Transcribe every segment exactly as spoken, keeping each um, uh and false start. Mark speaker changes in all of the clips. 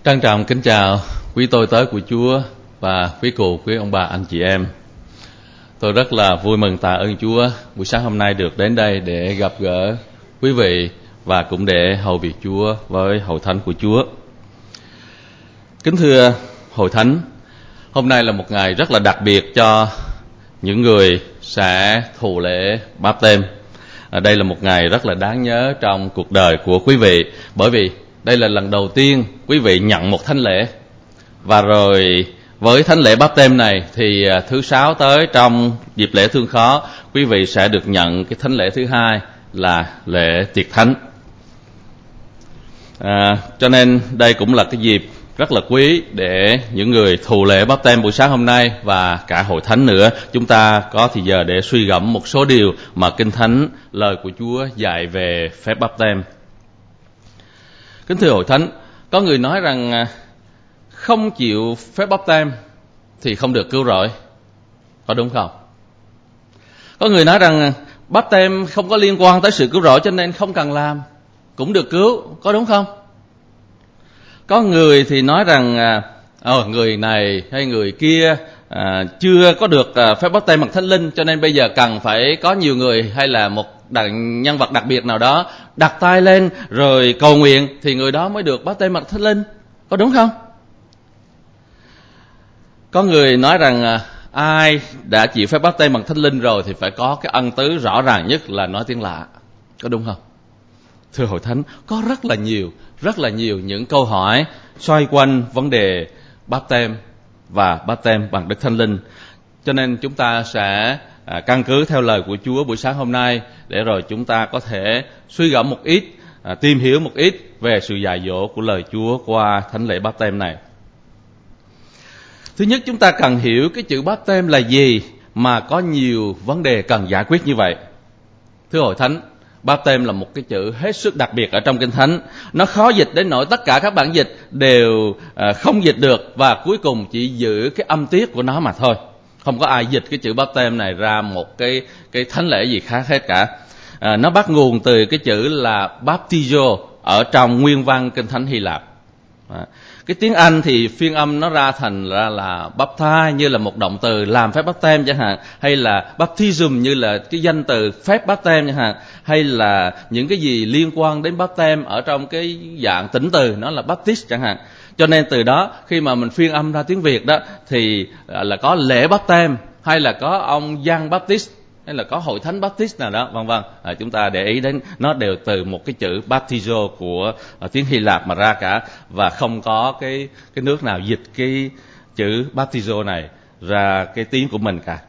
Speaker 1: Trân trọng kính chào quý tôi tớ của Chúa và quý cụ, quý ông bà, anh chị em. Tôi rất là vui mừng tạ ơn Chúa buổi sáng hôm nay được đến đây để gặp gỡ quý vị và cũng để hầu việc Chúa với hội thánh của Chúa. Kính thưa hội thánh, hôm nay là một ngày rất là đặc biệt cho những người sẽ thụ lễ báp têm. Đây là một ngày rất là đáng nhớ trong cuộc đời của quý vị, bởi vì đây là lần đầu tiên quý vị nhận một thánh lễ. Và rồi với thánh lễ báp têm này thì thứ sáu tới trong dịp lễ thương khó, quý vị sẽ được nhận cái thánh lễ thứ hai là lễ tiệc thánh. À, cho nên đây cũng là cái dịp rất là quý để những người thụ lễ báp têm buổi sáng hôm nay và cả hội thánh nữa, chúng ta có thì giờ để suy gẫm một số điều mà Kinh Thánh, lời của Chúa dạy về phép báp têm. Kính thưa hội thánh, có người nói rằng không chịu phép báp têm thì không được cứu rỗi, có đúng không? Có người nói rằng báp têm không có liên quan tới sự cứu rỗi cho nên không cần làm, cũng được cứu, có đúng không? Có người thì nói rằng oh, người này hay người kia à, chưa có được à, phép báp têm bằng Thánh Linh, cho nên bây giờ cần phải có nhiều người hay là một đặc, nhân vật đặc biệt nào đó đặt tay lên rồi cầu nguyện thì người đó mới được báp têm bằng Thánh Linh, có đúng không? Có người nói rằng à, ai đã chịu phép báp têm bằng Thánh Linh rồi thì phải có cái ân tứ rõ ràng nhất là nói tiếng lạ, có đúng không? Thưa hội thánh, có rất là nhiều, rất là nhiều những câu hỏi xoay quanh vấn đề báp têm và báp têm bằng Đức Thánh Linh. Cho nên chúng ta sẽ à, căn cứ theo lời của Chúa buổi sáng hôm nay để rồi chúng ta có thể suy gẫm một ít, à, tìm hiểu một ít về sự dạy dỗ của lời Chúa qua thánh lễ báp têm này. Thứ nhất, chúng ta cần hiểu cái chữ báp têm là gì mà có nhiều vấn đề cần giải quyết như vậy. Thưa hội thánh, báp têm là một cái chữ hết sức đặc biệt ở trong Kinh Thánh. Nó khó dịch đến nỗi tất cả các bản dịch đều à, không dịch được, và cuối cùng chỉ giữ cái âm tiết của nó mà thôi. Không có ai dịch cái chữ báp têm này ra một cái cái thánh lễ gì khác hết cả. À, nó bắt nguồn từ cái chữ là baptizo ở trong nguyên văn Kinh Thánh Hy Lạp. À, cái tiếng Anh thì phiên âm nó ra thành ra là baptize như là một động từ làm phép báp têm chẳng hạn, hay là baptism như là cái danh từ phép báp têm chẳng hạn, hay là những cái gì liên quan đến báp têm ở trong cái dạng tĩnh từ nó là baptist chẳng hạn. Cho nên từ đó khi mà mình phiên âm ra tiếng Việt đó thì là có lễ báp têm, hay là có ông Giăng Baptist, hay là có hội thánh Baptist nào đó, vân vân. À, chúng ta để ý đến nó đều từ một cái chữ baptizo của uh, tiếng Hy Lạp mà ra cả, và không có cái cái nước nào dịch cái chữ baptizo này ra cái tiếng của mình cả.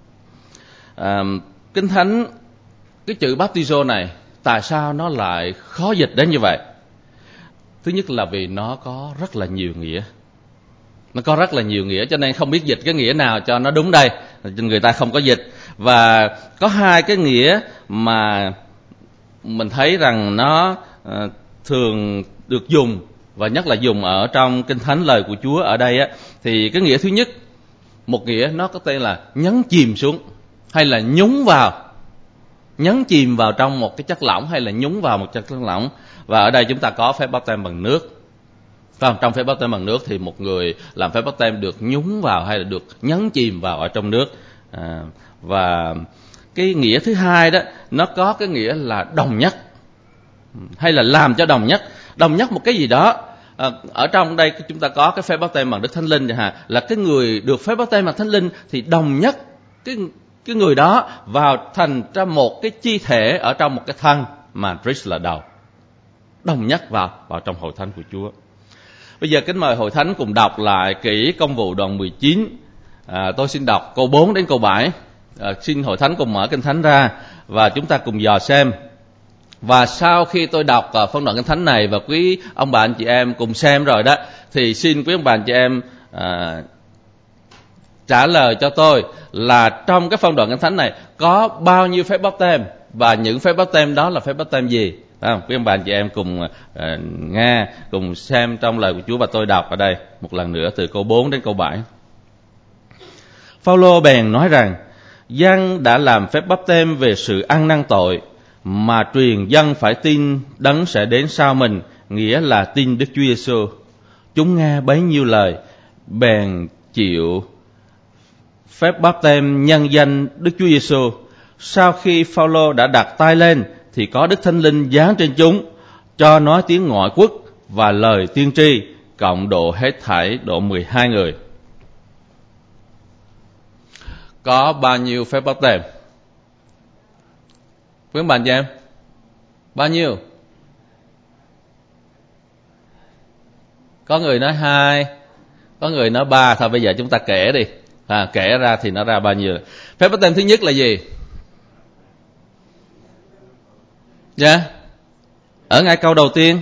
Speaker 1: À, Kinh Thánh, cái chữ baptizo này tại sao nó lại khó dịch đến như vậy? Thứ nhất là vì nó có rất là nhiều nghĩa. Nó có rất là nhiều nghĩa cho nên không biết dịch cái nghĩa nào cho nó đúng đây, người ta không có dịch. Và có hai cái nghĩa mà mình thấy rằng nó uh, thường được dùng, và nhất là dùng ở trong Kinh Thánh lời của Chúa ở đây á, thì cái nghĩa thứ nhất, một nghĩa nó có tên là nhấn chìm xuống, hay là nhúng vào, nhấn chìm vào trong một cái chất lỏng, hay là nhúng vào một chất lỏng. Và ở đây chúng ta có phép báp têm bằng nước. Còn trong phép báp têm bằng nước thì một người làm phép báp têm được nhúng vào hay là được nhấn chìm vào ở trong nước. À, và cái nghĩa thứ hai đó, nó có cái nghĩa là đồng nhất, hay là làm cho đồng nhất, đồng nhất một cái gì đó. À, ở trong đây chúng ta có cái phép báp têm bằng Đức Thánh Linh chẳng hạn, là cái người được phép báp têm bằng Thánh Linh thì đồng nhất cái cái người đó vào thành ra một cái chi thể ở trong một cái thân mà Christ là đầu, đồng nhất vào vào trong hội thánh của Chúa. Bây giờ kính mời hội thánh cùng đọc lại kỹ Công vụ đoạn mười chín. À, tôi xin đọc câu bốn đến câu bảy. À, xin hội thánh cùng mở Kinh Thánh ra và chúng ta cùng dò xem. Và sau khi tôi đọc uh, phân đoạn Kinh Thánh này và quý ông bà anh chị em cùng xem rồi đó, thì xin quý ông bà anh chị em uh, trả lời cho tôi là trong cái phân đoạn Kinh Thánh này có bao nhiêu phép báp têm, và những phép báp têm đó là phép báp têm gì. À, quý ông bà anh chị em cùng uh, nghe, cùng xem trong lời của Chúa, và tôi đọc ở đây một lần nữa từ câu bốn đến câu bảy. Phao-lô bèn nói rằng: dân đã làm phép báp têm về sự ăn năn tội, mà truyền dân phải tin đấng sẽ đến sau mình, nghĩa là tin Đức Chúa Giêsu. Chúng nghe bấy nhiêu lời, bèn chịu phép báp têm nhân danh Đức Chúa Giêsu. Sau khi Phao-lô đã đặt tay lên, thì có Đức Thánh Linh giáng trên chúng, cho nói tiếng ngoại quốc và lời tiên tri, cộng độ hết thảy độ mười hai người. Có bao nhiêu phép báp têm? Quý bạn chị em, bao nhiêu? Có người nói hai, có người nói ba. Thôi bây giờ chúng ta kể đi, à, kể ra thì nó ra bao nhiêu. Phép báp têm thứ nhất là gì? Dạ yeah. Ở ngay câu đầu tiên,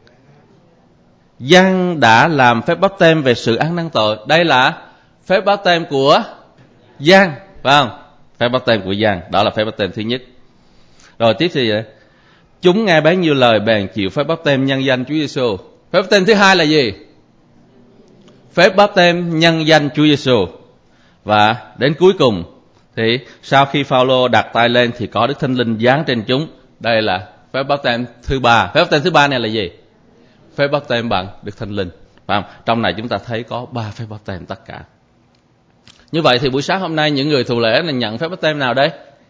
Speaker 1: Giăng đã làm phép báp têm về sự ăn năn tội. Đây là phép báp têm của Giăng, phải không? Phép báp têm của Giăng, đó là phép báp têm thứ nhất. Rồi tiếp thì vậy, chúng nghe bấy nhiêu lời bèn chịu phép báp têm nhân danh Chúa Giêsu. Phép báp têm thứ hai là gì? Phép báp têm nhân danh Chúa Giêsu. Và đến cuối cùng thì sau khi Phao-lô đặt tay lên thì có Đức Thánh Linh giáng trên chúng. Đây là phép báp têm thứ ba. Phép báp têm thứ ba này là gì? Phép báp têm bằng Đức Thánh Linh. Phải không? Trong này chúng ta thấy có ba phép báp têm tất cả. Như vậy thì buổi sáng hôm nay những người thụ lễ này nhận phép báp têm nào đây?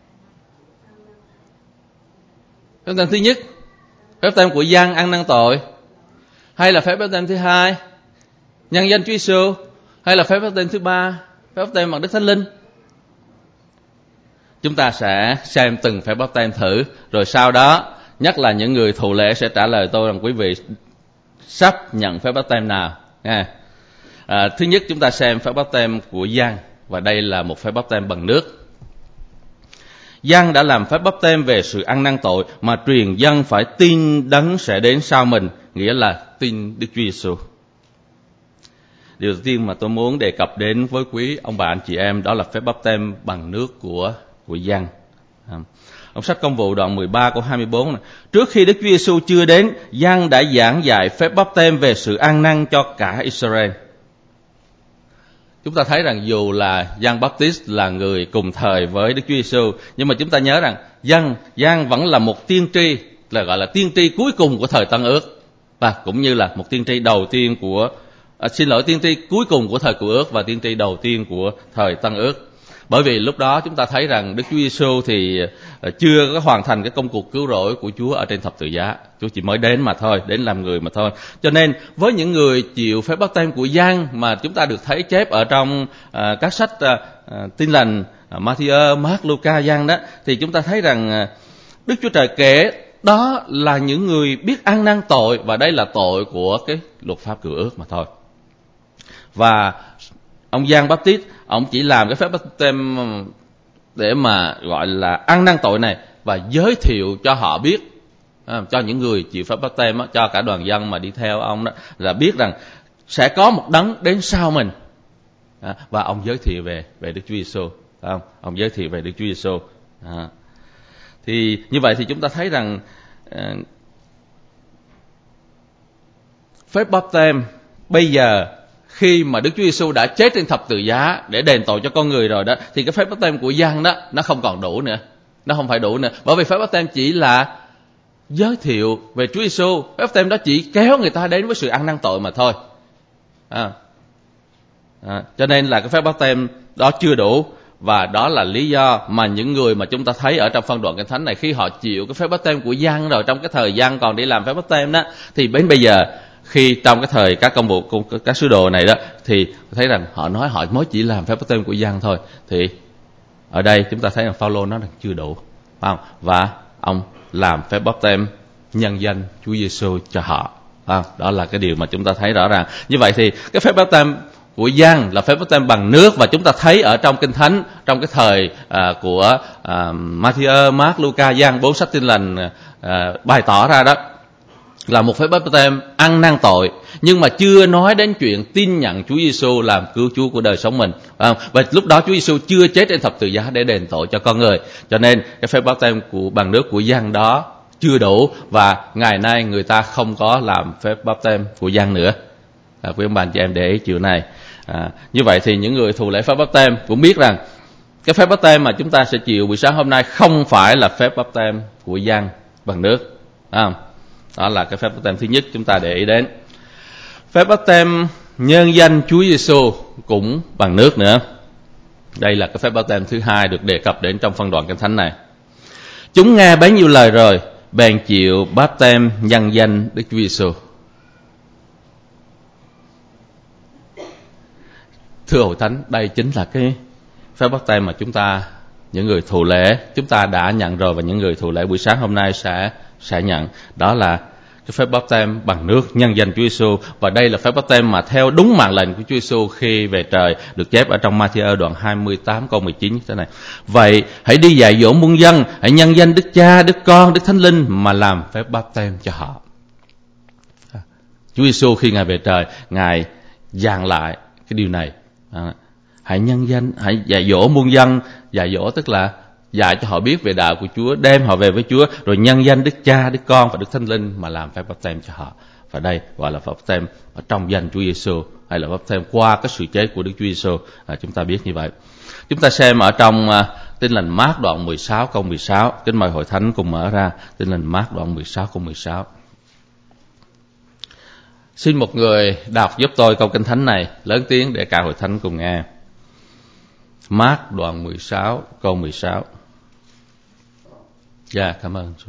Speaker 1: Phép báp têm thứ nhất, phép báp têm của Giăng ăn năn tội, hay là phép báp têm thứ hai, nhân danh Chúa Giêsu, hay là phép báp têm thứ ba, phép báp têm bằng Đức Thánh Linh? Chúng ta sẽ xem từng phép báp têm thử, rồi sau đó nhất là những người thụ lễ sẽ trả lời tôi rằng quý vị sắp nhận phép báp têm nào nha. À, thứ nhất chúng ta xem phép báp têm của Giăng, và đây là một phép báp têm bằng nước. Giăng đã làm phép báp têm về sự ăn năn tội mà truyền dân phải tin Đấng sẽ đến sau mình, nghĩa là tin Đức Chúa Giêsu. Điều đầu tiên mà tôi muốn đề cập đến với quý ông bà anh chị em đó là phép báp têm bằng nước của của Giăng. Ông sách Công vụ đoạn mười ba câu hai mươi bốn này, trước khi Đức Chúa Giêsu chưa đến, Giăng đã giảng dạy phép báp têm về sự ăn năn cho cả Israel. Chúng ta thấy rằng dù là Giăng Baptist là người cùng thời với Đức Chúa Giêsu, nhưng mà chúng ta nhớ rằng Giăng Giăng vẫn là một tiên tri, là gọi là tiên tri cuối cùng của thời Tân Ước, và cũng như là một tiên tri đầu tiên của à, xin lỗi tiên tri cuối cùng của thời Cựu Ước và tiên tri đầu tiên của thời Tân Ước. Bởi vì lúc đó chúng ta thấy rằng Đức Chúa Giêsu thì chưa có hoàn thành cái công cuộc cứu rỗi của Chúa ở trên thập tự giá. Chúa chỉ mới đến mà thôi, đến làm người mà thôi. Cho nên với những người chịu phép báp têm của Giăng mà chúng ta được thấy chép ở trong uh, các sách uh, Tin lành uh, Matthew, Mark, Luca, Giăng đó, thì chúng ta thấy rằng uh, Đức Chúa Trời kể đó là những người biết ăn năn tội, và đây là tội của cái luật pháp Cựu Ước mà thôi. Và ông Giăng Baptist, ông chỉ làm cái phép báp têm để mà gọi là ăn năn tội này và giới thiệu cho họ biết, à, cho những người chịu phép báp têm, cho cả đoàn dân mà đi theo ông đó, là biết rằng sẽ có một đấng đến sau mình, à, và ông giới thiệu về về Đức Chúa Giêsu, không? Ông giới thiệu về Đức Chúa Giêsu. À. Thì như vậy thì chúng ta thấy rằng à, phép báp têm bây giờ khi mà Đức Chúa Giêsu đã chết trên thập tự giá để đền tội cho con người rồi đó, thì cái phép báp têm của Giăng đó nó không còn đủ nữa, nó không phải đủ nữa, bởi vì phép báp têm chỉ là giới thiệu về Chúa Giêsu. Phép báp têm đó chỉ kéo người ta đến với sự ăn năn tội mà thôi. À. À, cho nên là cái phép báp têm đó chưa đủ, và đó là lý do mà những người mà chúng ta thấy ở trong phân đoạn Kinh Thánh này, khi họ chịu cái phép báp têm của Giăng rồi, trong cái thời Giăng còn đi làm phép báp têm đó, thì đến bây giờ khi trong cái thời các công vụ các sứ đồ này đó, thì thấy rằng họ nói họ mới chỉ làm phép báp têm của Giăng thôi, thì ở đây chúng ta thấy rằng Phao-lô nói rằng chưa đủ, phải không? Và ông làm phép báp têm nhân danh Chúa Giêsu cho họ, phải không? Đó là cái điều mà chúng ta thấy rõ ràng. Như vậy thì cái phép báp têm của Giăng là phép báp têm bằng nước, và chúng ta thấy ở trong Kinh Thánh, trong cái thời à, của à, Matthew, Mark, Luca, Giăng, bốn sách Tin lành à, bày tỏ ra đó là một phép báp têm ăn năn tội, nhưng mà chưa nói đến chuyện tin nhận Chúa Giêsu làm cứu Chúa của đời sống mình. À, và lúc đó Chúa Giêsu chưa chết trên thập tự giá để đền tội cho con người, cho nên cái phép báp têm của bằng nước của Giăng đó chưa đủ, và ngày nay người ta không có làm phép báp têm của Giăng nữa. À, quý ông bà chị em để ý chiều này. À, như vậy thì những người thụ lễ phép báp têm cũng biết rằng cái phép báp têm mà chúng ta sẽ chịu buổi sáng hôm nay không phải là phép báp têm của Giăng bằng nước. À, đó là cái phép báp têm thứ nhất chúng ta để ý đến. Phép báp têm nhân danh Chúa Giêsu cũng bằng nước nữa. Đây là cái phép báp têm thứ hai được đề cập đến trong phân đoạn Kinh Thánh này. Chúng nghe bấy nhiêu lời rồi, bèn chịu báp têm nhân danh Đức Chúa Giêsu. Thưa hội thánh, đây chính là cái phép báp têm mà chúng ta, những người thụ lễ, chúng ta đã nhận rồi, và những người thụ lễ buổi sáng hôm nay sẽ sẽ nhận. Đó là cái phép báp têm bằng nước nhân danh Chúa Giêsu, và đây là phép báp têm mà theo đúng mạng lệnh của Chúa Giêsu khi về trời, được chép ở trong Ma-thi-ơ đoạn hai mươi tám câu mười chín như thế này: vậy hãy đi dạy dỗ muôn dân, hãy nhân danh Đức Cha, Đức Con, Đức Thánh Linh mà làm phép báp têm cho họ. Chúa Giêsu khi Ngài về trời, Ngài dàn lại cái điều này. À, hãy nhân danh, hãy dạy dỗ muôn dân. Dạy dỗ tức là dạy cho họ biết về đạo của Chúa, đem họ về với Chúa, rồi nhân danh Đức Cha, Đức Con và Đức Thánh Linh mà làm phép báp têm cho họ. Và đây gọi là phép báp têm ở trong danh Chúa Giêsu, hay là báp têm qua cái sự chết của Đức Chúa Giêsu. À, chúng ta biết như vậy. Chúng ta xem ở trong uh, Tin lành Mác đoạn mười sáu câu mười sáu. Kính mời hội thánh cùng mở ra Tin lành Mác đoạn mười sáu câu mười sáu. Xin một người đọc giúp tôi câu Kinh Thánh này lớn tiếng để cả hội thánh cùng nghe. Mác đoạn mười sáu câu mười sáu. Dạ, yeah, cảm ơn.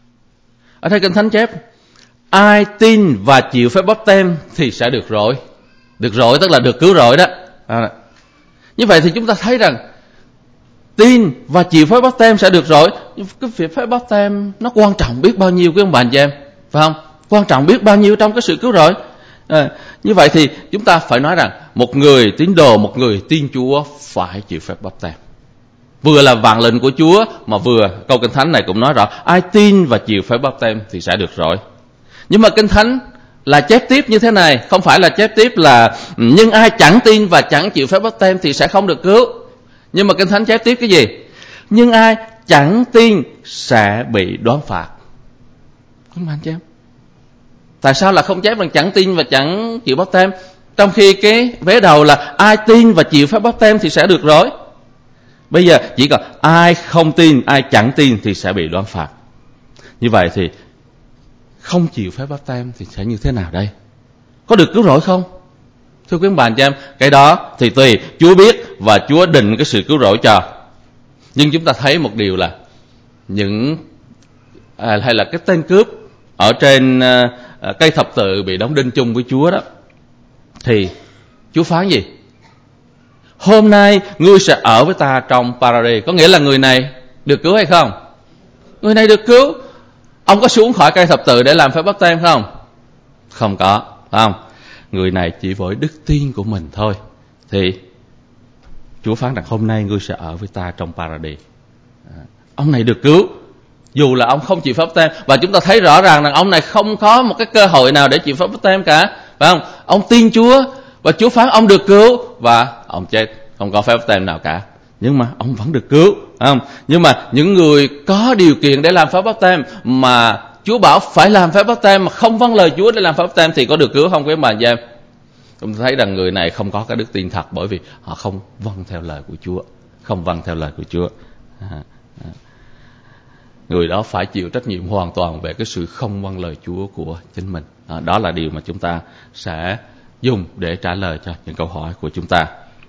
Speaker 1: Ở đây Kinh Thánh chép: ai tin và chịu phép báp têm thì sẽ được rỗi. Được rỗi tức là được cứu rỗi đó. À, như vậy thì chúng ta thấy rằng tin và chịu phép báp têm sẽ được rỗi. Cái việc phép báp têm nó quan trọng biết bao nhiêu quý ông bà anh chị em, phải không? Quan trọng biết bao nhiêu trong cái sự cứu rỗi. À, như vậy thì chúng ta phải nói rằng một người tín đồ, một người tin Chúa phải chịu phép báp têm. Vừa là vạn lệnh của Chúa, mà vừa câu Kinh Thánh này cũng nói rõ ai tin và chịu phép báp têm thì sẽ được rỗi. Nhưng mà Kinh Thánh là chép tiếp như thế này, không phải là chép tiếp là nhưng ai chẳng tin và chẳng chịu phép báp têm thì sẽ không được cứu. Nhưng mà Kinh Thánh chép tiếp cái gì? Nhưng ai chẳng tin sẽ bị đoán phạt. Không phải anh chị em? Tại sao là không chép rằng chẳng tin và chẳng chịu báp têm, trong khi cái vế đầu là ai tin và chịu phép báp têm thì sẽ được rỗi? Bây giờ chỉ còn ai không tin, ai chẳng tin thì sẽ bị đoán phạt. Như vậy thì không chịu phép báp têm thì sẽ như thế nào đây? Có được cứu rỗi không? Thưa quý ông bà anh chị em, cái đó thì tùy Chúa biết và Chúa định cái sự cứu rỗi cho. Nhưng chúng ta thấy một điều là những à, hay là cái tên cướp ở trên à, cây thập tự bị đóng đinh chung với Chúa đó, thì Chúa phán gì? Hôm nay ngươi sẽ ở với ta trong Paradis. Có nghĩa là người này được cứu hay không? Người này được cứu. Ông có xuống khỏi cây thập tự để làm phép báp têm không? Không có, phải không? Người này chỉ với đức tin của mình thôi thì Chúa phán rằng hôm nay ngươi sẽ ở với ta trong Paradis. Ông này được cứu dù là ông không chịu phép báp têm, và chúng ta thấy rõ ràng rằng ông này không có một cái cơ hội nào để chịu phép báp têm cả, phải không? Ông tin Chúa và Chúa phán ông được cứu và ông chết, không có phép báp têm nào cả. Nhưng mà ông vẫn được cứu, phải không? Nhưng mà những người có điều kiện để làm phép báp têm mà Chúa bảo phải làm phép báp têm mà không vâng lời Chúa để làm phép báp têm thì có được cứu không quý bà chị em? Chúng ta thấy rằng người này không có cái đức tin thật, bởi vì họ không vâng theo lời của Chúa, không vâng theo lời của Chúa. À, à. Người đó phải chịu trách nhiệm hoàn toàn về cái sự không vâng lời Chúa của chính mình. À, đó là điều mà chúng ta sẽ dùng để trả lời cho những câu hỏi của chúng ta.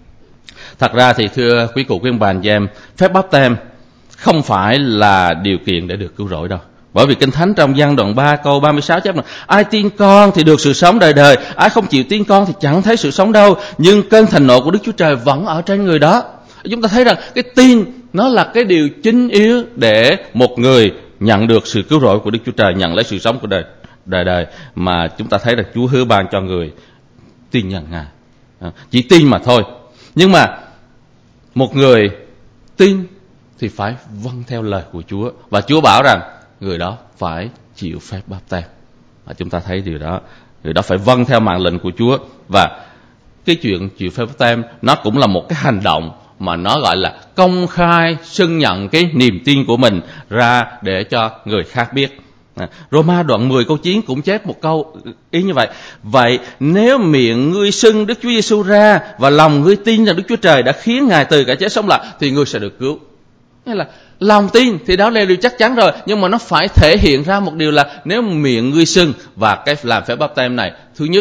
Speaker 1: Thật ra thì thưa quý cụ quý ông bà anh chị em, phép báp têm không phải là điều kiện để được cứu rỗi đâu. Bởi vì Kinh Thánh trong Giăng đoạn ba câu ba mươi sáu chép là ai tin con thì được sự sống đời đời, ai không chịu tin con thì chẳng thấy sự sống đâu, nhưng cơn thịnh nộ của Đức Chúa Trời vẫn ở trên người đó. Chúng ta thấy rằng cái tin nó là cái điều chính yếu để một người nhận được sự cứu rỗi của Đức Chúa Trời, nhận lấy sự sống của đời đời, đời mà chúng ta thấy rằng Chúa hứa ban cho người tin nhận Ngài. Chỉ tin mà thôi. Nhưng mà một người tin thì phải vâng theo lời của Chúa, và Chúa bảo rằng người đó phải chịu phép báp têm. Và chúng ta thấy điều đó, người đó phải vâng theo mạng lệnh của Chúa. Và cái chuyện chịu phép báp têm nó cũng là một cái hành động mà nó gọi là công khai xưng nhận cái niềm tin của mình ra để cho người khác biết. Roma đoạn mười câu chín cũng chép một câu ý như vậy. Vậy nếu miệng ngươi xưng Đức Chúa Giêsu ra và lòng ngươi tin rằng Đức Chúa Trời đã khiến Ngài từ cả chết sống lại thì ngươi sẽ được cứu. Nghĩa là lòng tin thì đó là điều chắc chắn rồi, nhưng mà nó phải thể hiện ra một điều là nếu miệng ngươi xưng, và cái làm phép báp têm này thứ nhất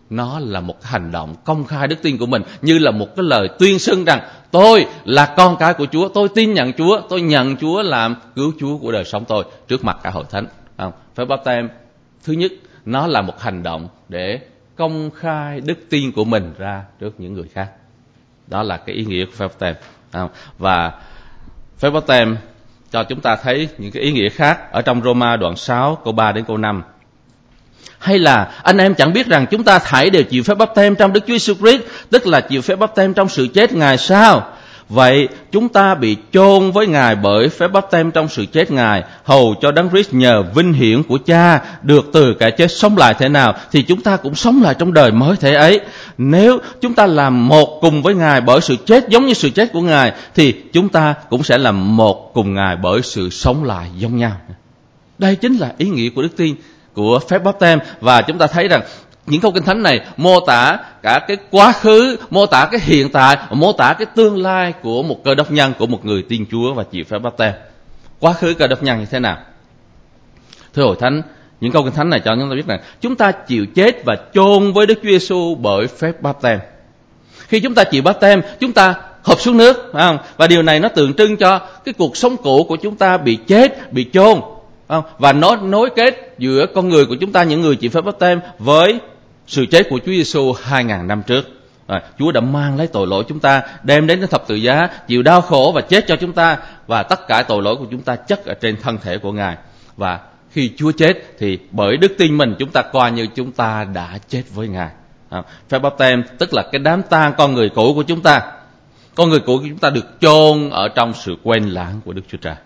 Speaker 1: nó là một hành động công khai đức tin của mình, như là một cái lời tuyên xưng rằng tôi là con cái của Chúa, tôi tin nhận Chúa, tôi nhận Chúa làm cứu Chúa của đời sống tôi trước mặt cả hội thánh. Phép báp têm thứ nhất, nó là một hành động để công khai đức tin của mình ra trước những người khác. Đó là cái ý nghĩa của phép báp têm. Và phép báp têm cho chúng ta thấy những cái ý nghĩa khác ở trong Roma đoạn sáu câu ba đến câu năm. Hay là anh em chẳng biết rằng chúng ta thảy đều chịu phép báp têm trong Đức Chúa Giêsu Christ, tức là chịu phép báp têm trong sự chết Ngài sao? Vậy chúng ta bị chôn với Ngài bởi phép báp têm trong sự chết Ngài, hầu cho Đấng Christ nhờ vinh hiển của Cha được từ kẻ chết sống lại thế nào, thì chúng ta cũng sống lại trong đời mới thế ấy. Nếu chúng ta làm một cùng với Ngài bởi sự chết giống như sự chết của Ngài, thì chúng ta cũng sẽ làm một cùng Ngài bởi sự sống lại giống nhau. Đây chính là ý nghĩa của đức tin của phép báp têm. Và chúng ta thấy rằng những câu kinh thánh này mô tả cả cái quá khứ, mô tả cái hiện tại, mô tả cái tương lai của một cơ đốc nhân, của một người tin Chúa và chịu phép báp têm. Quá khứ cơ đốc nhân như thế nào? Thưa hội thánh, những câu kinh thánh này cho chúng ta biết rằng chúng ta chịu chết và chôn với Đức Chúa Giêsu bởi phép báp têm. Khi chúng ta chịu báp têm, chúng ta hụp xuống nước, phải không? Và điều này nó tượng trưng cho cái cuộc sống cũ của chúng ta bị chết, bị chôn, và nó nối kết giữa con người của chúng ta, những người chịu phép báp têm, với sự chết của Chúa Giêsu hai ngàn năm trước. À, Chúa đã mang lấy tội lỗi chúng ta, đem đến cái thập tự giá, chịu đau khổ và chết cho chúng ta, và tất cả tội lỗi của chúng ta chất ở trên thân thể của Ngài. Và khi Chúa chết thì bởi đức tin mình, chúng ta coi như chúng ta đã chết với Ngài. À, phép báp têm tức là cái đám tang con người cũ của chúng ta. Con người cũ của chúng ta được chôn ở trong sự quên lãng của Đức Chúa Trời.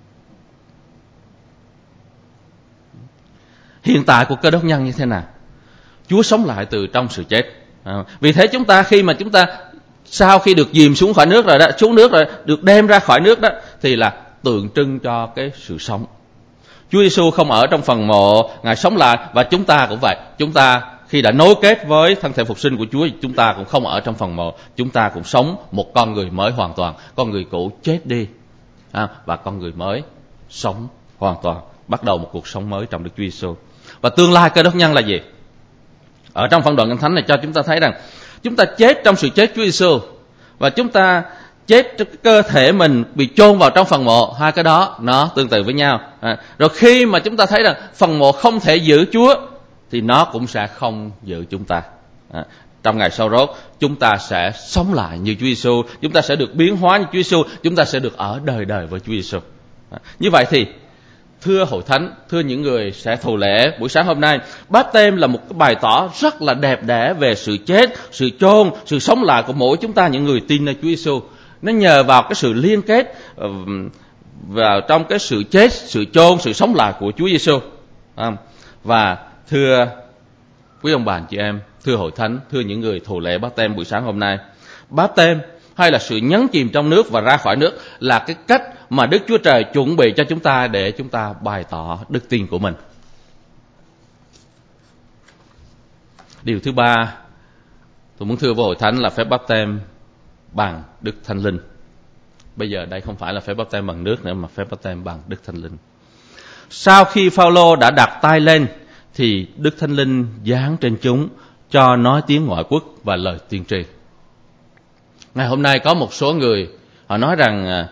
Speaker 1: Hiện tại của cơ đốc nhân như thế nào? Chúa sống lại từ trong sự chết. À, vì thế chúng ta khi mà chúng ta sau khi được dìm xuống khỏi nước rồi đó, xuống nước rồi, được đem ra khỏi nước đó, thì là tượng trưng cho cái sự sống. Chúa Giêsu không ở trong phần mộ, Ngài sống lại, và chúng ta cũng vậy. Chúng ta khi đã nối kết với thân thể phục sinh của Chúa, chúng ta cũng không ở trong phần mộ, chúng ta cũng sống một con người mới hoàn toàn. Con người cũ chết đi, à, và con người mới sống hoàn toàn, bắt đầu một cuộc sống mới trong Đức Chúa Giêsu. Và tương lai cơ đốc nhân là gì? Ở trong phân đoạn kinh thánh này cho chúng ta thấy rằng chúng ta chết trong sự chết Chúa Giêsu, và chúng ta chết trong cơ thể mình bị chôn vào trong phần mộ. Hai cái đó nó tương tự với nhau. À, rồi khi mà chúng ta thấy rằng phần mộ không thể giữ Chúa, thì nó cũng sẽ không giữ chúng ta. À, trong ngày sau rốt, chúng ta sẽ sống lại như Chúa Giêsu, chúng ta sẽ được biến hóa như Chúa Giêsu, chúng ta sẽ được ở đời đời với Chúa Giêsu. À, như vậy thì thưa hội thánh, thưa những người sẽ thụ lễ buổi sáng hôm nay, báp têm là một cái bày tỏ rất là đẹp đẽ về sự chết, sự chôn, sự sống lại của mỗi chúng ta, những người tin nơi Chúa Giêsu. Nó nhờ vào cái sự liên kết vào trong cái sự chết, sự chôn, sự sống lại của Chúa Giêsu. Và thưa quý ông bà anh chị em, thưa hội thánh, thưa những người thụ lễ báp têm buổi sáng hôm nay, báp têm hay là sự nhấn chìm trong nước và ra khỏi nước là cái cách mà Đức Chúa Trời chuẩn bị cho chúng ta để chúng ta bày tỏ đức tin của mình. Điều thứ ba tôi muốn thưa với hội thánh là phép báp têm bằng Đức Thánh Linh. Bây giờ đây không phải là phép báp têm bằng nước nữa, mà phép báp têm bằng Đức Thánh Linh. Sau khi Phao-lô đã đặt tay lên, thì Đức Thánh Linh giáng trên chúng, cho nói tiếng ngoại quốc và lời tiên tri. Ngày hôm nay có một số người họ nói rằng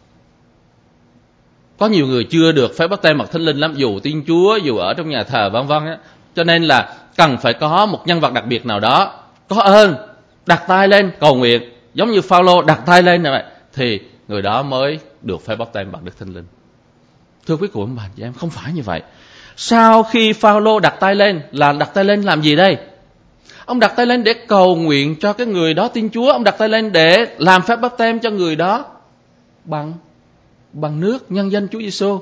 Speaker 1: có nhiều người chưa được phép báp têm bằng Thánh Linh lắm, dù tin Chúa, dù ở trong nhà thờ vân vân, cho nên là cần phải có một nhân vật đặc biệt nào đó có ơn đặt tay lên cầu nguyện, giống như Phao-lô đặt tay lên như vậy, thì người đó mới được phép báp têm bằng Đức Thánh Linh. Thưa quý cụ ông bà chị em, không phải như vậy. Sau khi Phao-lô đặt tay lên, là đặt tay lên làm gì đây? Ông đặt tay lên để cầu nguyện cho cái người đó tin Chúa. Ông đặt tay lên để làm phép báp têm cho người đó bằng bằng nước nhân danh Chúa Giêsu.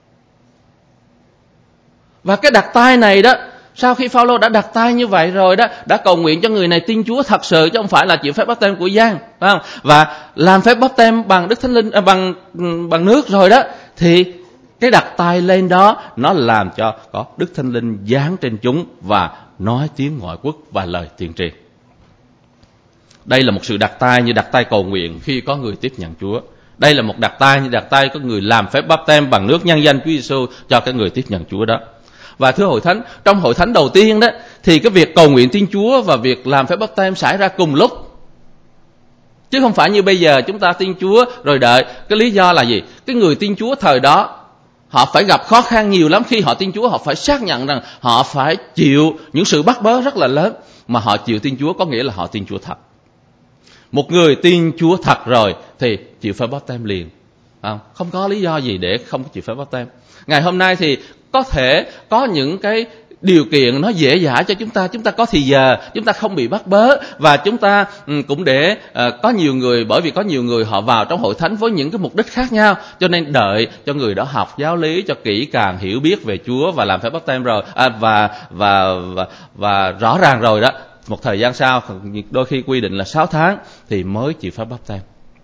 Speaker 1: Và cái đặt tay này đó, sau khi Phao-lô đã đặt tay như vậy rồi đó, đã cầu nguyện cho người này tin Chúa thật sự, chứ không phải là chịu phép báp têm của Giăng, phải không? Và làm phép báp têm bằng Đức Thánh Linh, à, bằng bằng nước rồi đó, thì cái đặt tay lên đó nó làm cho có Đức Thánh Linh giáng trên chúng và nói tiếng ngoại quốc và lời tiên tri. Đây là một sự đặt tay như đặt tay cầu nguyện khi có người tiếp nhận Chúa. Đây là một đặt tay như đặt tay có người làm phép báp têm bằng nước nhân danh Chúa Giêsu cho cái người tiếp nhận Chúa đó. Và thưa hội thánh, trong hội thánh đầu tiên đó thì cái việc cầu nguyện Thiên Chúa và việc làm phép báp têm xảy ra cùng lúc, chứ không phải như bây giờ chúng ta tin Chúa rồi đợi. Cái lý do là gì? Cái người tin Chúa thời đó họ phải gặp khó khăn nhiều lắm. Khi họ tin Chúa, họ phải xác nhận rằng họ phải chịu những sự bắt bớ rất là lớn. Mà họ chịu tin Chúa có nghĩa là họ tin Chúa thật. Một người tin Chúa thật rồi thì chịu phép báp têm liền, không? Không có lý do gì để không chịu phép báp têm. Ngày hôm nay thì có thể có những cái điều kiện nó dễ dãi cho chúng ta. Chúng ta có thì giờ, chúng ta không bị bắt bớ. Và chúng ta cũng để uh, có nhiều người, bởi vì có nhiều người họ vào trong hội thánh với những cái mục đích khác nhau, cho nên đợi cho người đó học giáo lý cho kỹ càng, hiểu biết về Chúa và làm phép báp têm rồi à, và, và, và, và rõ ràng rồi đó, một thời gian sau, đôi khi quy định là sáu tháng thì mới chịu phép báp têm.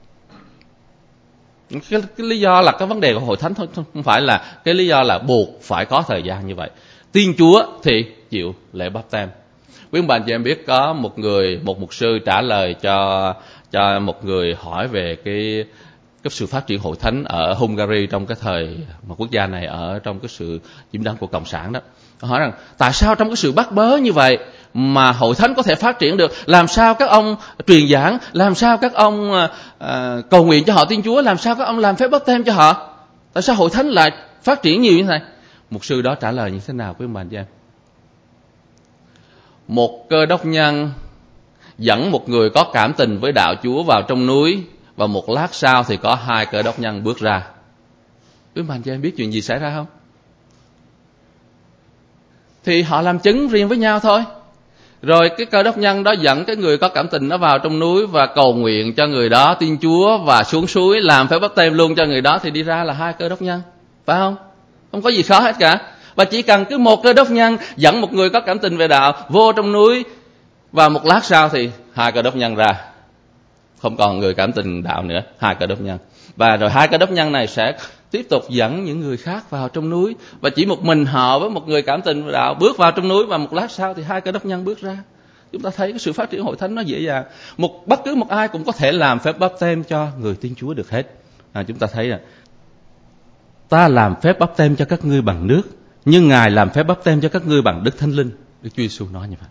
Speaker 1: Cái, cái lý do là cái vấn đề của hội thánh thôi, không phải là cái lý do là buộc phải có thời gian như vậy. Tin Chúa thì chịu lễ báp têm. Quý ông bà chị em biết có một người, một mục sư trả lời cho cho một người hỏi về cái cái sự phát triển hội thánh ở Hungary trong cái thời mà quốc gia này ở trong cái sự chiếm đóng của cộng sản đó. Hỏi rằng tại sao trong cái sự bắt bớ như vậy mà hội thánh có thể phát triển được? Làm sao các ông truyền giảng, làm sao các ông à, cầu nguyện cho họ tin Chúa, làm sao các ông làm phép báp têm cho họ? Tại sao hội thánh lại phát triển nhiều như thế này? Mục sư đó trả lời như thế nào quý ông bà chị em? Một cơ đốc nhân dẫn một người có cảm tình với đạo Chúa vào trong núi, và một lát sau thì có hai cơ đốc nhân bước ra. Quý ông bà chị em biết chuyện gì xảy ra không? Thì họ làm chứng riêng với nhau thôi. Rồi cái cơ đốc nhân đó dẫn cái người có cảm tình đó vào trong núi và cầu nguyện cho người đó tin Chúa, và xuống suối làm phép báp têm luôn cho người đó, thì đi ra là hai cơ đốc nhân, phải không? Không có gì khó hết cả. Và chỉ cần cứ một cơ đốc nhân dẫn một người có cảm tình về đạo vô trong núi, và một lát sau thì hai cơ đốc nhân ra, không còn người cảm tình đạo nữa, hai cơ đốc nhân. Và rồi hai cơ đốc nhân này sẽ tiếp tục dẫn những người khác vào trong núi, và chỉ một mình họ với một người cảm tình về đạo bước vào trong núi, và một lát sau thì hai cơ đốc nhân bước ra. Chúng ta thấy cái sự phát triển hội thánh nó dễ dàng. Một bất cứ một ai cũng có thể làm phép báp têm cho người tin Chúa được hết. À, chúng ta thấy là ta làm phép báp têm cho các ngươi bằng nước, nhưng Ngài làm phép báp têm cho các ngươi bằng Đức Thánh Linh. Đức Chúa Giêsu nói như vậy.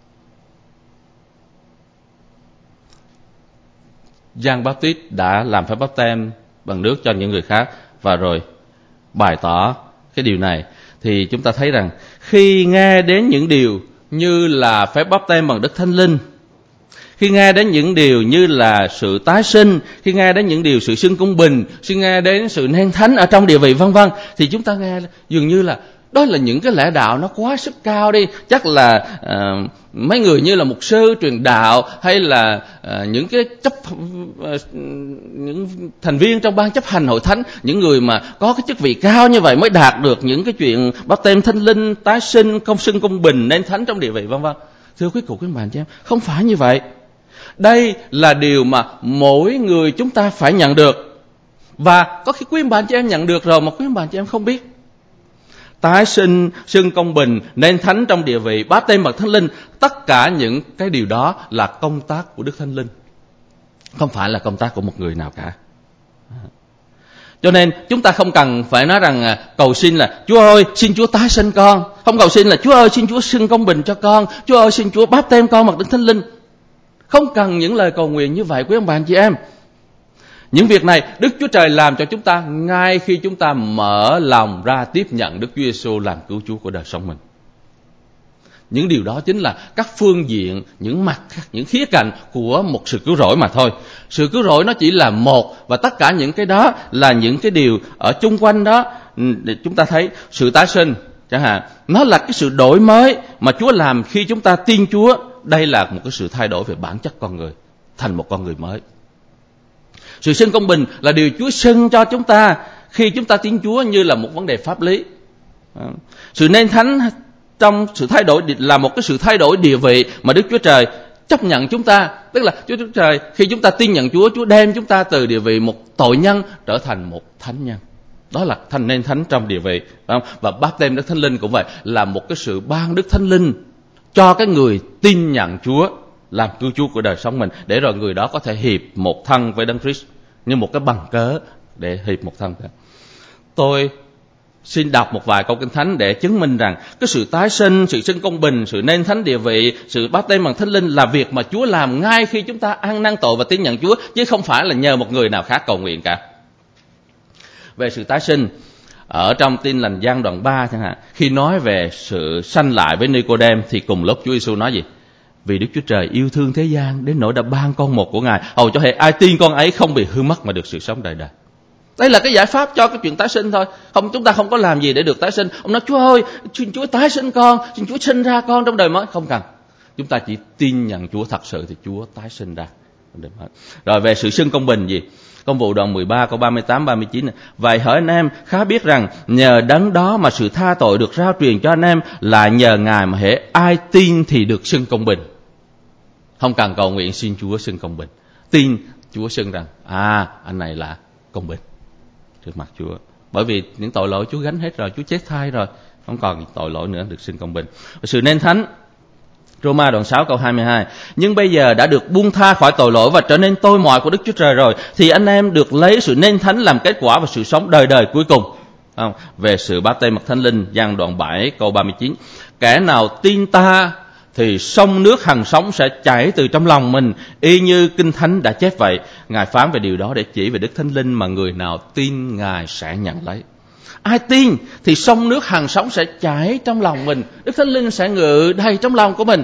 Speaker 1: Giăng Báp-tít đã làm phép báp têm bằng nước cho những người khác, và rồi bày tỏ cái điều này. Thì chúng ta thấy rằng khi nghe đến những điều như là phép báp têm bằng Đức Thánh Linh, khi nghe đến những điều như là sự tái sinh, khi nghe đến những điều sự xưng công bình, khi nghe đến sự nên thánh ở trong địa vị vân vân, thì chúng ta nghe dường như là đó là những cái lẽ đạo nó quá sức cao đi. Chắc là uh, mấy người như là mục sư truyền đạo, hay là uh, những cái chấp uh, những thành viên trong ban chấp hành hội thánh, những người mà có cái chức vị cao như vậy mới đạt được những cái chuyện báp têm Thánh Linh, tái sinh, công xưng công bình, nên thánh trong địa vị vân vân. Thưa quý cụ quý bạn chị em, không phải như vậy. Đây là điều mà mỗi người chúng ta phải nhận được. Và có khi quý bạn chị em nhận được rồi mà quý bạn chị em không biết. Tái sinh, xưng công bình, nên thánh trong địa vị, báp têm bằng Thánh Linh, tất cả những cái điều đó là công tác của Đức Thánh Linh, không phải là công tác của một người nào cả. Cho nên chúng ta không cần phải nói rằng cầu xin là Chúa ơi xin Chúa tái sinh con, không cầu xin là Chúa ơi xin Chúa xưng công bình cho con, Chúa ơi xin Chúa báp têm con bằng Đức Thánh Linh. Không cần những lời cầu nguyện như vậy quý ông bà anh chị em. Những việc này Đức Chúa Trời làm cho chúng ta ngay khi chúng ta mở lòng ra tiếp nhận Đức Chúa Giêsu làm cứu Chúa của đời sống mình. Những điều đó chính là các phương diện, những mặt, những khía cạnh của một sự cứu rỗi mà thôi. Sự cứu rỗi nó chỉ là một, và tất cả những cái đó là những cái điều ở chung quanh đó. Để chúng ta thấy sự tái sinh chẳng hạn, nó là cái sự đổi mới mà Chúa làm khi chúng ta tin Chúa. Đây là một cái sự thay đổi về bản chất con người, thành một con người mới. Sự xưng công bình là điều Chúa xưng cho chúng ta khi chúng ta tin Chúa như là một vấn đề pháp lý. Sự nên thánh trong sự thay đổi là một cái sự thay đổi địa vị mà Đức Chúa Trời chấp nhận chúng ta. Tức là Chúa Trời khi chúng ta tin nhận Chúa, Chúa đem chúng ta từ địa vị một tội nhân trở thành một thánh nhân. Đó là thành nên thánh trong địa vị. Và báp têm Đức Thánh Linh cũng vậy, là một cái sự ban Đức Thánh Linh cho cái người tin nhận Chúa làm cứu Chúa của đời sống mình, để rồi người đó có thể hiệp một thân với Đấng Christ như một cái bằng cớ để hiệp một thân. Tôi xin đọc một vài câu Kinh Thánh để chứng minh rằng cái sự tái sinh, sự xưng công bình, sự nên thánh địa vị, sự báp têm bằng Thánh Linh là việc mà Chúa làm ngay khi chúng ta ăn năn tội và tin nhận Chúa, chứ không phải là nhờ một người nào khác cầu nguyện cả. Về sự tái sinh, ở trong Tin Lành Giăng đoạn ba chẳng hạn, khi nói về sự sanh lại với Nicôđêm thì cùng lúc Chúa Giêsu nói gì? Vì Đức Chúa Trời yêu thương thế gian đến nỗi đã ban con một của Ngài, hầu cho hệ ai tin con ấy không bị hư mất mà được sự sống đời đời. Đây là cái giải pháp cho cái chuyện tái sinh thôi. Không, chúng ta không có làm gì để được tái sinh. Ông nói Chúa ơi, xin Chúa tái sinh con, xin Chúa sinh ra con trong đời mới. Không cần. Chúng ta chỉ tin nhận Chúa thật sự thì Chúa tái sinh ra. Rồi về sự xưng công bình gì? Công vụ đoạn mười ba câu ba mươi tám ba mươi chín này. Vậy hỡi anh em, khá biết rằng nhờ đấng đó mà sự tha tội được rao truyền cho anh em, là nhờ Ngài mà hễ ai tin thì được xưng công bình. Không cần cầu nguyện xin Chúa xưng công bình. Tin Chúa xưng rằng à, anh này là công bình trước mặt Chúa. Bởi vì những tội lỗi Chúa gánh hết rồi, Chúa chết thay rồi, không còn tội lỗi nữa, được xưng công bình. Sự nên thánh, Roma đoạn sáu câu hai mươi hai. Nhưng bây giờ đã được buông tha khỏi tội lỗi và trở nên tôi mọi của Đức Chúa Trời rồi, thì anh em được lấy sự nên thánh làm kết quả và sự sống đời đời cuối cùng. Không? Về sự báp têm mặc Thánh Linh, Giăng đoạn bảy câu ba mươi chín. Kẻ nào tin ta thì sông nước hằng sống sẽ chảy từ trong lòng mình, y như Kinh Thánh đã chép vậy. Ngài phán về điều đó để chỉ về Đức Thánh Linh mà người nào tin Ngài sẽ nhận lấy. Ai tin thì sông nước hằng sống sẽ chảy trong lòng mình, Đức Thánh Linh sẽ ngự đầy trong lòng của mình.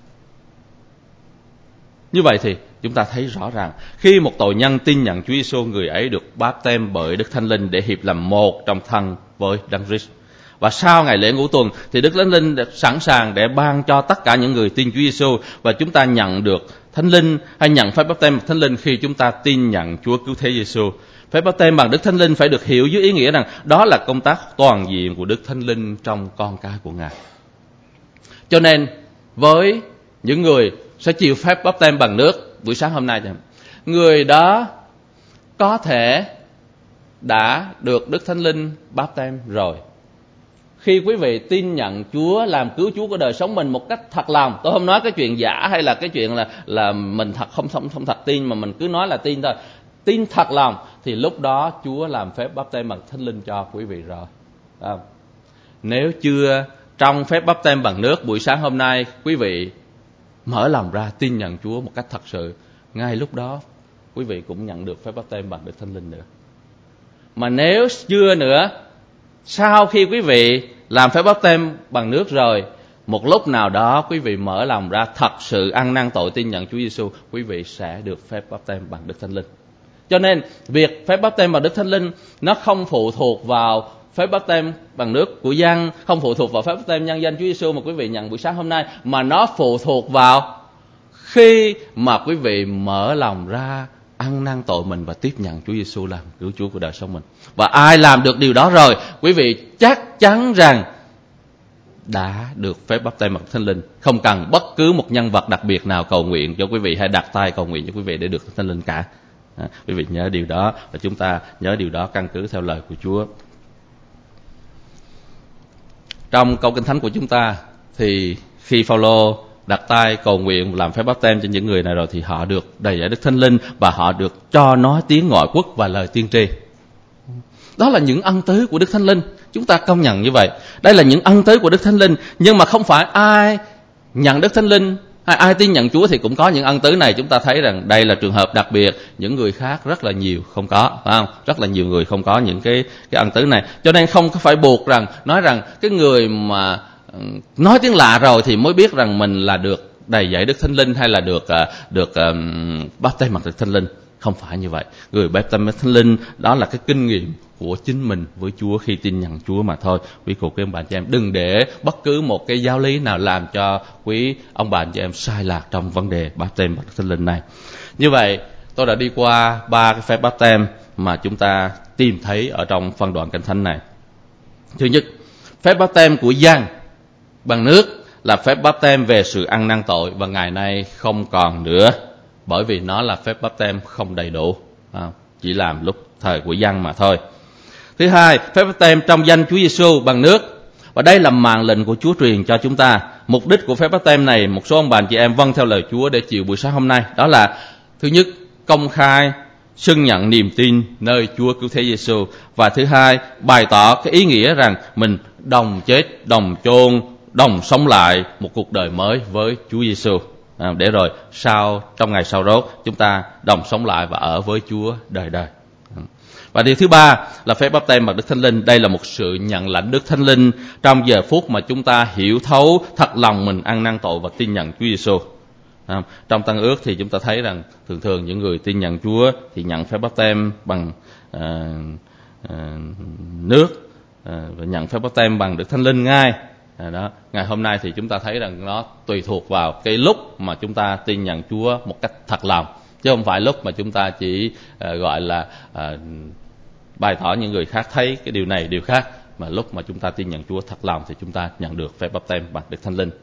Speaker 1: Như vậy thì chúng ta thấy rõ ràng khi một tội nhân tin nhận Chúa Giêsu, người ấy được báp têm bởi Đức Thánh Linh để hiệp làm một trong thân với Đấng Christ. Và sau ngày lễ ngũ tuần thì Đức Thánh Linh sẵn sàng để ban cho tất cả những người tin Chúa Giêsu, và chúng ta nhận được Thánh Linh hay nhận phép báp têm Thánh Linh khi chúng ta tin nhận Chúa Cứu Thế Giêsu. Phép báp têm bằng Đức Thánh Linh phải được hiểu dưới ý nghĩa rằng đó là công tác toàn diện của Đức Thánh Linh trong con cái của Ngài. Cho nên với những người sẽ chịu phép báp têm bằng nước buổi sáng hôm nay, người đó có thể đã được Đức Thánh Linh báp têm rồi. Khi quý vị tin nhận Chúa làm cứu Chúa của đời sống mình một cách thật lòng, tôi không nói cái chuyện giả hay là cái chuyện là là mình thật không không không thật tin, mà mình cứ nói là tin thôi. Tin thật lòng thì lúc đó Chúa làm phép báp têm bằng Thánh Linh cho quý vị rồi. À, nếu chưa trong phép báp têm bằng nước buổi sáng hôm nay quý vị mở lòng ra tin nhận Chúa một cách thật sự, ngay lúc đó quý vị cũng nhận được phép báp têm bằng Đức Thánh Linh nữa. Mà nếu chưa nữa, sau khi quý vị làm phép báp têm bằng nước rồi, một lúc nào đó quý vị mở lòng ra thật sự ăn năn tội tin nhận Chúa Giêsu, quý vị sẽ được phép báp têm bằng Đức Thánh Linh. Cho nên việc phép báp têm bằng Đức Thánh Linh nó không phụ thuộc vào phép báp têm bằng nước của Giăng, không phụ thuộc vào phép báp têm nhân danh Chúa Giêsu mà quý vị nhận buổi sáng hôm nay, mà nó phụ thuộc vào khi mà quý vị mở lòng ra ăn năn tội mình và tiếp nhận Chúa Giêsu làm cứu Chúa của đời sống mình. Và ai làm được điều đó rồi, quý vị chắc chắn rằng đã được phép báp têm bằng Thánh Linh, không cần bất cứ một nhân vật đặc biệt nào cầu nguyện cho quý vị hay đặt tay cầu nguyện cho quý vị để được Thánh Linh cả. À, quý vị nhớ điều đó và chúng ta nhớ điều đó căn cứ theo lời của Chúa. Trong câu Kinh Thánh của chúng ta thì khi Phao-lô đặt tay cầu nguyện làm phép báp têm cho những người này rồi thì họ được đầy dẫy Đức Thánh Linh và họ được cho nói tiếng ngoại quốc và lời tiên tri. Đó là những ân tứ của Đức Thánh Linh, chúng ta công nhận như vậy. Đây là những ân tứ của Đức Thánh Linh, nhưng mà không phải ai nhận Đức Thánh Linh hay ai tin nhận Chúa thì cũng có những ân tứ này. Chúng ta thấy rằng đây là trường hợp đặc biệt, những người khác rất là nhiều không có, phải không? Rất là nhiều người không có những cái cái ân tứ này. Cho nên không có phải buộc rằng nói rằng cái người mà nói tiếng lạ rồi thì mới biết rằng mình là được đầy dẫy Đức Thánh Linh hay là được được um, báp têm bằng Đức Thánh Linh. Không phải như vậy. Người báp têm bằng Thánh Linh đó là cái kinh nghiệm của chính mình với Chúa khi tin nhận Chúa mà thôi. Quý cô quý ông bà chị em đừng để bất cứ một cái giáo lý nào làm cho quý ông bà chị em sai lạc trong vấn đề báp têm bằng Đức Thánh Linh này. Như vậy tôi đã đi qua ba cái phép báp têm mà chúng ta tìm thấy ở trong phân đoạn Kinh Thánh này. Thứ nhất, phép báp têm của Giăng bằng nước là phép báp têm về sự ăn năn tội, và ngày nay không còn nữa, bởi vì nó là phép báp têm không đầy đủ, chỉ làm lúc thời của Giăng mà thôi. Thứ hai, phép báp têm trong danh Chúa Giêsu bằng nước, và đây là mạng lệnh của Chúa truyền cho chúng ta. Mục đích của phép báp têm này, một số ông bà chị em vâng theo lời Chúa để chiều buổi sáng hôm nay, đó là thứ nhất, công khai xưng nhận niềm tin nơi Chúa Cứu Thế Giêsu. Và thứ hai, bày tỏ cái ý nghĩa rằng mình đồng chết, đồng chôn, đồng sống lại một cuộc đời mới với Chúa Giêsu. À, để rồi sau trong ngày sau đó chúng ta đồng sống lại và ở với Chúa đời đời. Và điều thứ ba là phép báp têm bằng Đức Thánh Linh. Đây là một sự nhận lãnh Đức Thánh Linh trong giờ phút mà chúng ta hiểu thấu thật lòng mình ăn năn tội và tin nhận Chúa Giêsu. À, trong Tân Ước thì chúng ta thấy rằng thường thường những người tin nhận Chúa thì nhận phép báp têm bằng à, à, nước à, và nhận phép báp têm bằng Đức Thánh Linh ngay. À, đó. Ngày hôm nay thì chúng ta thấy rằng nó tùy thuộc vào cái lúc mà chúng ta tin nhận Chúa một cách thật lòng, chứ không phải lúc mà chúng ta chỉ à, gọi là à, bày tỏ những người khác thấy cái điều này điều khác, mà lúc mà chúng ta tin nhận Chúa thật lòng thì chúng ta nhận được phép báp têm bằng Đức Thánh Linh.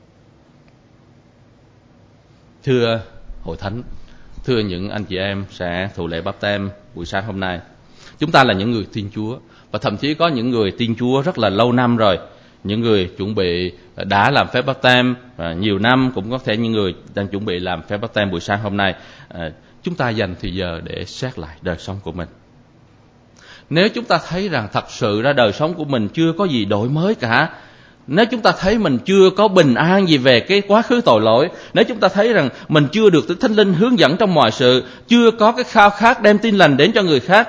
Speaker 1: Thưa hội thánh, thưa những anh chị em sẽ thụ lễ báp têm buổi sáng hôm nay, chúng ta là những người tin Chúa, và thậm chí có những người tin Chúa rất là lâu năm rồi, những người chuẩn bị đã làm phép báp têm nhiều năm, cũng có thể những người đang chuẩn bị làm phép báp têm buổi sáng hôm nay. À, chúng ta dành thời giờ để xét lại đời sống của mình. Nếu chúng ta thấy rằng thật sự ra đời sống của mình chưa có gì đổi mới cả, nếu chúng ta thấy mình chưa có bình an gì về cái quá khứ tội lỗi, nếu chúng ta thấy rằng mình chưa được Đức Thánh Linh hướng dẫn trong mọi sự, chưa có cái khao khát đem tin lành đến cho người khác,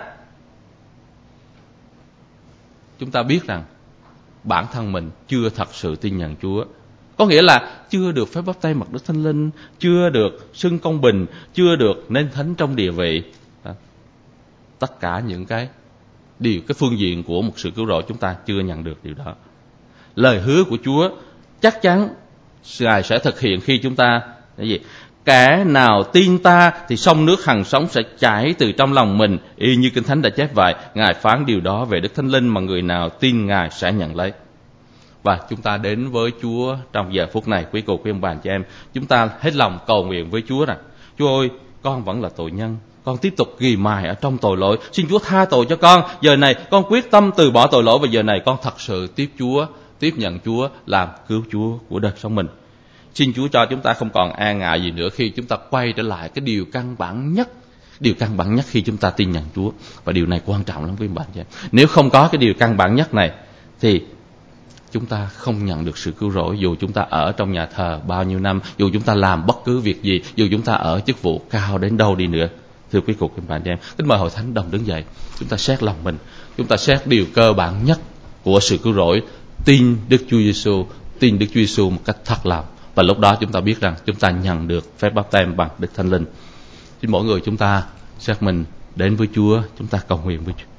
Speaker 1: chúng ta biết rằng bản thân mình chưa thật sự tin nhận Chúa. Có nghĩa là chưa được phép báp têm mặc Đức Thánh Linh, chưa được xưng công bình, chưa được nên thánh trong địa vị. Tất cả những cái điều, cái phương diện của một sự cứu rỗi chúng ta chưa nhận được điều đó. Lời hứa của Chúa chắc chắn Ngài sẽ thực hiện khi chúng ta cái gì? Kẻ nào tin ta thì sông nước hằng sống sẽ chảy từ trong lòng mình, y như Kinh Thánh đã chép vậy. Ngài phán điều đó về Đức Thánh Linh mà người nào tin Ngài sẽ nhận lấy. Và chúng ta đến với Chúa trong giờ phút này, quý cô, quý ông bà, chị em, chúng ta hết lòng cầu nguyện với Chúa rằng: Chúa ơi, con vẫn là tội nhân, con tiếp tục ghi mài ở trong tội lỗi, xin Chúa tha tội cho con. Giờ này con quyết tâm từ bỏ tội lỗi, và giờ này con thật sự tiếp Chúa, tiếp nhận Chúa làm cứu Chúa của đời sống mình. Xin Chúa cho chúng ta không còn e ngại gì nữa khi chúng ta quay trở lại cái điều căn bản nhất, điều căn bản nhất khi chúng ta tin nhận Chúa. Và điều này quan trọng lắm quý bạn. Nếu không có cái điều căn bản nhất này thì chúng ta không nhận được sự cứu rỗi, dù chúng ta ở trong nhà thờ bao nhiêu năm, dù chúng ta làm bất cứ việc gì, dù chúng ta ở chức vụ cao đến đâu đi nữa. Thưa quý cụ, quý bạn em, kính mời hội thánh đồng đứng dậy, chúng ta xét lòng mình, chúng ta xét điều cơ bản nhất của sự cứu rỗi: tin Đức Chúa Giêsu, tin Đức Chúa Giêsu một cách thật lòng. Và lúc đó chúng ta biết rằng chúng ta nhận được phép báp têm bằng Đức Thánh Linh. Xin mỗi người chúng ta xét mình đến với Chúa, chúng ta cầu nguyện với Chúa.